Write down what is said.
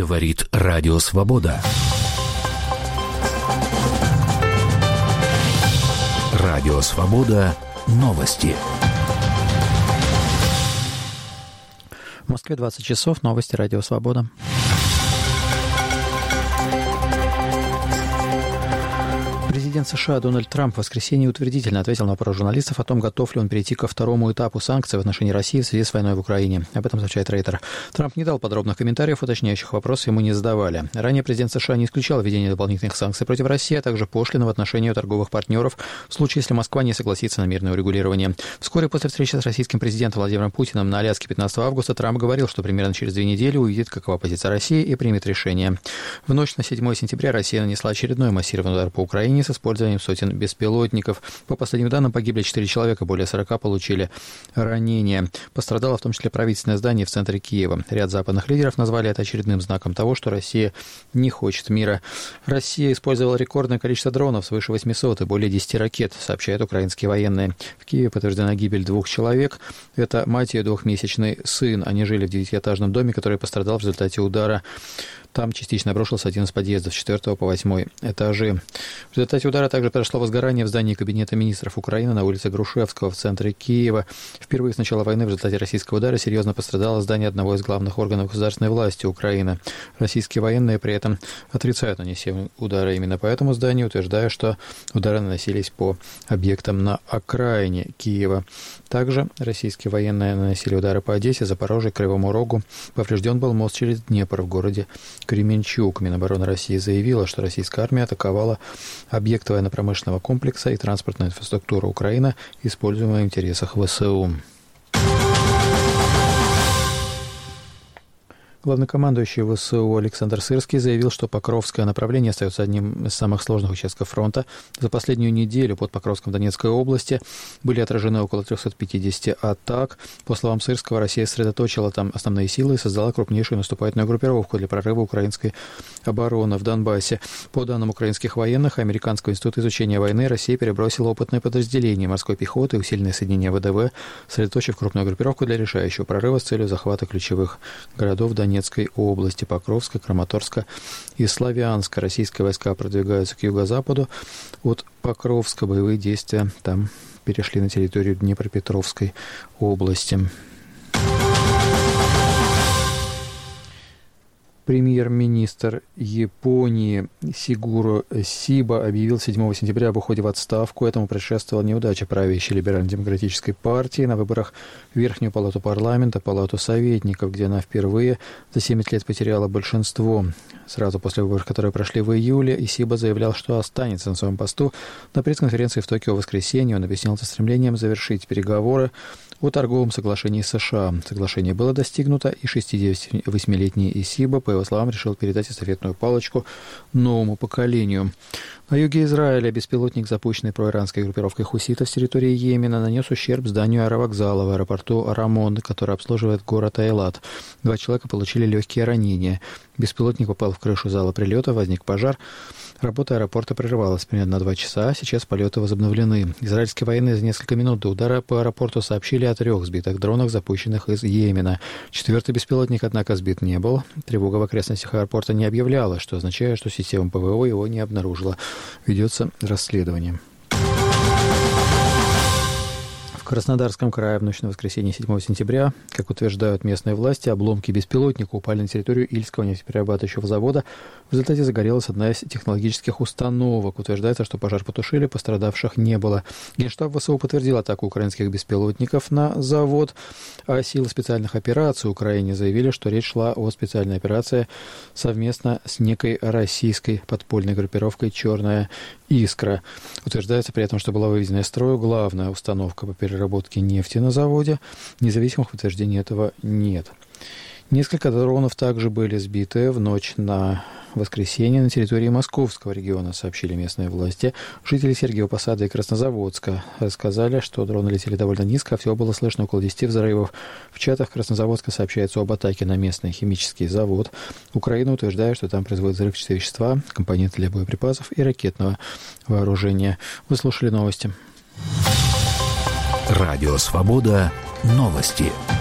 Говорит Радио Свобода. Радио Свобода. Новости. В Москве 20 часов. Новости Радио Свобода. Президент США Дональд Трамп в воскресенье утвердительно ответил на вопрос журналистов о том, готов ли он перейти ко второму этапу санкций в отношении России в связи с войной в Украине. Об этом сообщает Рейтер. Трамп не дал подробных комментариев, уточняющих вопросы ему не задавали. Ранее президент США не исключал введение дополнительных санкций против России, а также пошлин в отношении ее торговых партнеров в случае, если Москва не согласится на мирное урегулирование. Вскоре после встречи с российским президентом Владимиром Путиным на Аляске 15 августа Трамп говорил, что примерно через 2 недели увидит, какова позиция России, и примет решение. В ночь на 7 сентября Россия нанесла очередной массированный удар по Украине с использованием сотен беспилотников. По последним данным, погибли 4 человека, более 40 получили ранения. Пострадало в том числе правительственное здание в центре Киева. Ряд западных лидеров назвали это очередным знаком того, что Россия не хочет мира. Россия использовала рекордное количество дронов, свыше 800 и более 10 ракет, сообщают украинские военные. В Киеве подтверждена гибель 2 человек. Это мать и ее 2-месячный сын. Они жили в 9-этажном доме, который пострадал в результате удара. Там частично обрушился один из подъездов с 4 по 8 этажи. В результате удара также произошло возгорание в здании Кабинета министров Украины на улице Грушевского в центре Киева. Впервые с начала войны в результате российского удара серьезно пострадало здание одного из главных органов государственной власти Украины. Российские военные при этом отрицают нанесение удара именно по этому зданию, утверждая, что удары наносились по объектам на окраине Киева. Также российские военные наносили удары по Одессе, Запорожью, Кривому Рогу. Поврежден был мост через Днепр в городе Кременчук. Минобороны России заявила, что российская армия атаковала объекты военно-промышленного комплекса и транспортную инфраструктуру Украины, используемые в интересах ВСУ. Главнокомандующий ВСУ Александр Сырский заявил, что Покровское направление остается одним из самых сложных участков фронта. За последнюю неделю под Покровском Донецкой области были отражены около 350 атак. По словам Сырского, Россия сосредоточила там основные силы и создала крупнейшую наступательную группировку для прорыва украинской обороны в Донбассе. По данным украинских военных, Американского института изучения войны, Россия перебросила опытные подразделения морской пехоты и усиленные соединения ВДВ, сосредоточив крупную группировку для решающего прорыва с целью захвата ключевых городов Донецкой области, Покровска, Краматорска и Славянска. Российские войска продвигаются к юго-западу от Покровска. Боевые действия там перешли на территорию Днепропетровской области. Премьер-министр Японии Сигуро Сиба объявил 7 сентября об уходе в отставку. Этому предшествовала неудача правящей либерально-демократической партии на выборах в Верхнюю палату парламента, палату советников, где она впервые за 7 лет потеряла большинство. Сразу после выборов, которые прошли в июле, Исиба заявлял, что останется на своем посту. На пресс-конференции в Токио в воскресенье он объяснил это стремлением завершить переговоры о торговом соглашении с США. Соглашение было достигнуто, и 68-летний Исиба, по его словам, решил передать эстафетную палочку новому поколению. На юге Израиля беспилотник, запущенный проиранской группировкой хуситов с территории Йемена, нанес ущерб зданию аэровокзала в аэропорту Рамон, который обслуживает город Эйлат. 2 человека получили легкие ранения. Беспилотник попал в крышу зала прилета, возник пожар. Работа аэропорта прерывалась примерно 2 часа, сейчас полеты возобновлены. Израильские военные за несколько минут до удара по аэропорту сообщили о 3 сбитых дронах, запущенных из Йемена. 4-й беспилотник, однако, сбит не был. Тревога в окрестностях аэропорта не объявлялась, что означает, что система ПВО его не обнаружила. Ведется расследование. В Краснодарском крае в ночь на воскресенье 7 сентября, как утверждают местные власти, обломки беспилотника упали на территорию Ильского нефтеперерабатывающего завода. В результате загорелась одна из технологических установок. Утверждается, что пожар потушили, пострадавших не было. Генштаб ВСУ подтвердил атаку украинских беспилотников на завод, а силы специальных операций Украины заявили, что речь шла о специальной операции совместно с некой российской подпольной группировкой «Черная искра». Утверждается при этом, что была выведена из строя главная установка по переработке нефти на заводе. Независимых подтверждений этого нет. Несколько дронов также были сбиты в ночь на воскресенье на территории Московского региона, сообщили местные власти. Жители Сергиева Посада и Краснозаводска рассказали, что дроны летели довольно низко, а всего было слышно около 10 взрывов. В чатах Краснозаводска сообщается об атаке на местный химический завод. Украина утверждает, что там производят взрывчатые вещества, компоненты для боеприпасов и ракетного вооружения. Вы слушали новости. Радио Свобода. Новости.